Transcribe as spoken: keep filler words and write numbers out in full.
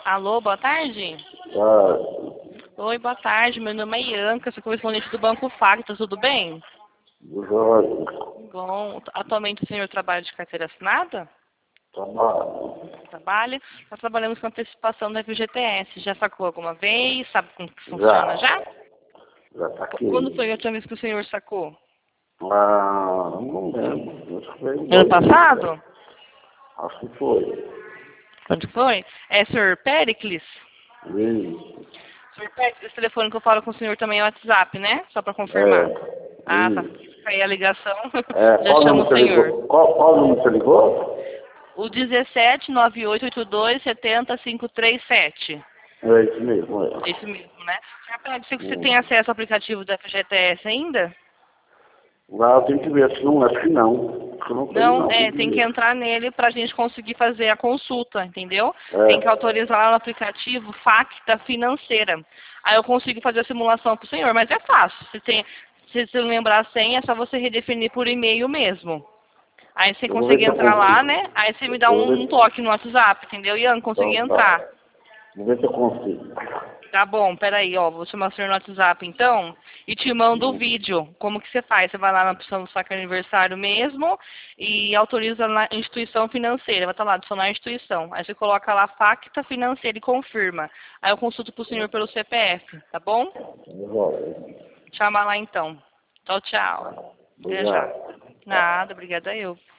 Alô, boa tarde? Ah, Oi, boa tarde. Meu nome é Ianca, sou correspondente do Banco Facta, tudo bem? Jorge, Bom, atualmente o senhor trabalha de carteira assinada? trabalho. Trabalha? Nós trabalhamos com antecipação da F G T S. Já sacou alguma vez? Sabe como que funciona Já, já? já tá aqui. Quando foi a última vez que o senhor sacou? Ah, não lembro. Acho que foi em Ano dois mil. passado? Acho que foi. Quando foi? É senhor Pericles? Isso. senhor Pericles, esse telefone que eu falo com o senhor também é WhatsApp, né? Só para confirmar. É. Ah, tá. Isso. Aí a ligação, É, já qual chama número o você senhor. ligou? Qual, qual número você ligou? O dezessete nove oito oito dois sete zero cinco três sete. É isso mesmo, é. Esse mesmo, né? senhor Pericles, você tem Hum. acesso ao aplicativo da F G T S ainda? Lá eu tenho que ver, acho que não, acho que não. Acho que eu não tenho Não, não, tem é, que tem que ver. entrar nele para a gente conseguir fazer a consulta, entendeu? Tem que É. autorizar lá no aplicativo Facta Financeira. Aí eu consigo fazer a simulação para o senhor, mas é fácil. Se, tem, se você não lembrar a senha, é só você redefinir por e-mail mesmo. Aí você Eu vou ver conseguir se eu entrar lá, consigo. né? Aí você me dá Eu vou um, um ver. toque no WhatsApp, entendeu? Ian, consegui Então entrar. tá. Vou ver se eu consigo. Tá bom, peraí, ó, vou chamar o senhor no WhatsApp então e te mando o Hum. vídeo. Como que você faz? Você vai lá na opção do saque aniversário mesmo e autoriza na instituição financeira. Vai estar lá, adicionar instituição. Aí você coloca lá Facta Financeira e confirma. Aí eu consulto pro senhor pelo C P F, tá bom? Eu vou. Chama lá então. Tchau, tchau. Até já. Obrigado. Tá. Nada, obrigada eu.